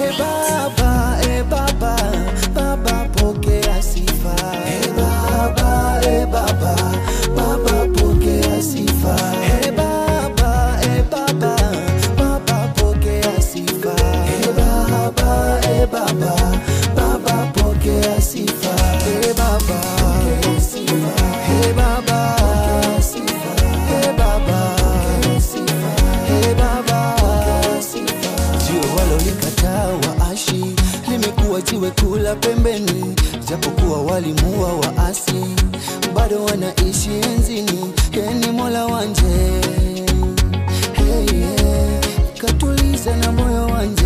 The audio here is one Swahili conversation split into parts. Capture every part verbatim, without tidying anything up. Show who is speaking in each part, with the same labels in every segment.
Speaker 1: Hey Baba, hey Baba, Baba pokea sifa. Hey Baba, hey Baba, Baba pokea sifa. Hey Baba, hey Baba, Baba pokea sifa. Hey Baba, hey Baba, Baba pokea sifa. Hey Baba, pokea sifa. Hey Baba, pokea sifa. Hey Baba, pokea sifa. Hey Baba, pokea sifa. Jiwe walolikataa waashi limekuwa jiwe kula pembeni, japokuwa walimuua waasi bado wanaishi enzini. Yeye ni Mola wanje, hey, hey, katuliza na moyo wanje,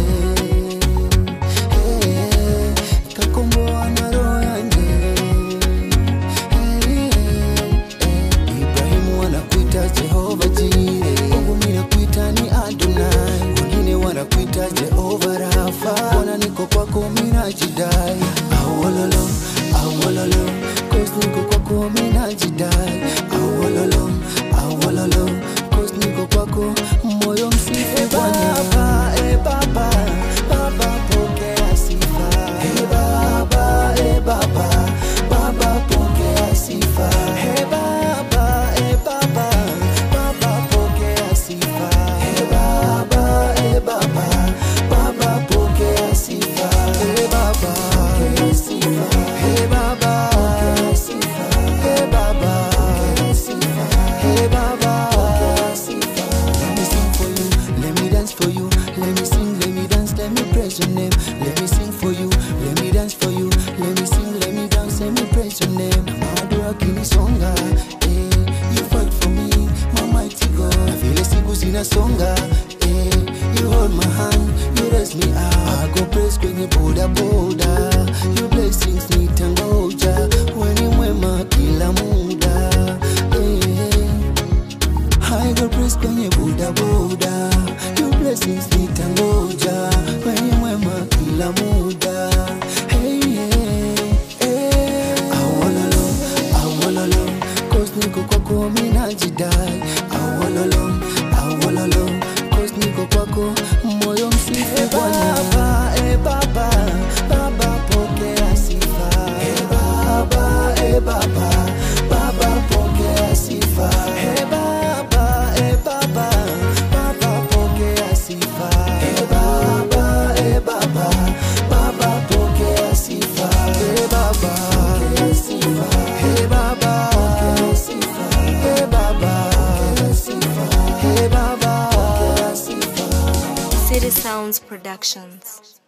Speaker 1: hey, hey, kakomboa na roho yanje, hey, hey, hey. Ibrahimu wanakuita Jehova Jire, kwangu mimi nakuita ni Adonai. Wengine wanakuita Jehova Rafa, mbona niko kwako mimi najidai. Awololo, awololo, cause niko kwako mimi najidai. Awololo, awololo, cause niko kwako moyo msifu Bwana. Eh Baba, Baba pokea sifa. Eh Baba, eh Baba, Baba pokea sifa. Eh Baba, eh Baba, Baba pokea sifa. Eh Baba, eh Baba, Baba pokea sifa. Eh Baba, pokea sifa. Eh Baba, pokea sifa. Eh Baba, pokea sifa. Eh Baba, pokea sifa. Let me sing for you, let me dance for you. Let me sing, let me dance, let me praise your name. Let me sing for you, let me dance for you. Let me sing, let me dance, let me praise your name. Madura kinisonga, eh, you fight for me, my mighty God. I feel a siku sinasonga, eh, you hold my hand, you raise me up. I go praise kwenye boda boda, your blessings nitangoja, weni mwema kila muda, eh, I go praise kwenye boda boda, your blessings nitangoja, weni mwema kila muda, hey, hey, hey. Awololo, awololo, cause niko kwako mimi najidai. Awololo, awololo, cause niko kwako moyo msifu Bwana. Eh Baba, Baba pokea sifa. Eh Baba, eh Baba, Baba pokea sifa. Eh Baba, eh Baba, Baba pokea sifa. Eh Baba, eh Baba, Baba pokea sifa. Eh Baba, pokea sifa. Eh Baba, pokea sifa. Eh Baba, pokea sifa. Eh Baba, pokea sifa.
Speaker 2: City Sounds Productions.